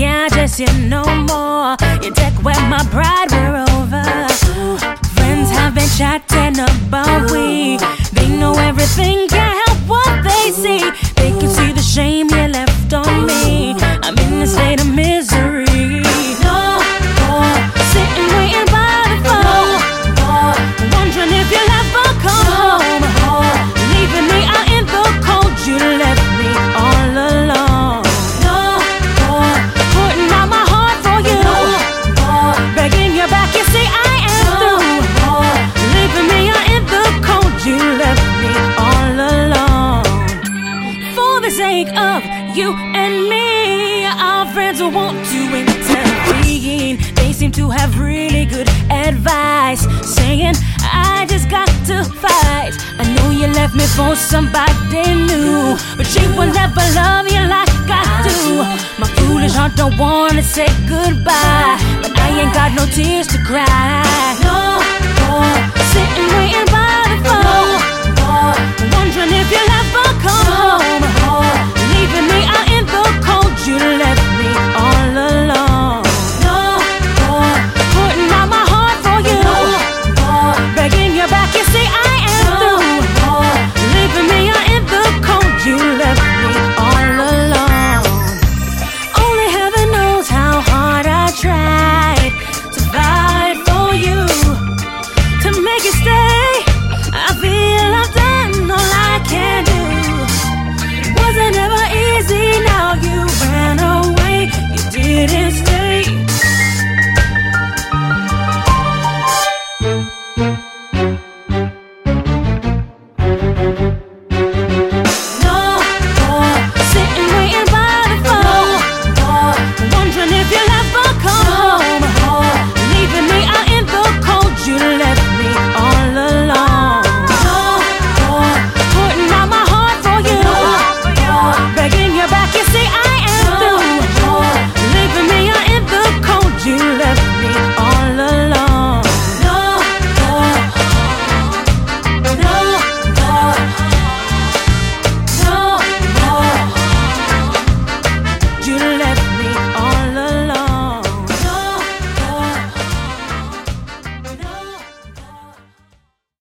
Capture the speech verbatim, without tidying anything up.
can't just yet no more. You take away my pride, we're over. Friends have been chatting about we. They know everything, can't help what they see. They can see the shame you left on me. I'm in a state of misery. No more sitting waiting by the phone, wondering if you'll ever come home. Leaving me out in the cold, you left me all alone. No more putting out my heart for you. No more begging you back, you see I am through. Leaving me out in the cold, you left me all alone. For the sake of you and me, our friends will want to intervene. They seem to have really good advice, saying I just got to fight. I know you left me for somebody new, but she will never love you like I do. My foolish heart don't wanna say goodbye, but I ain't got no tears to cry. No more sitting waiting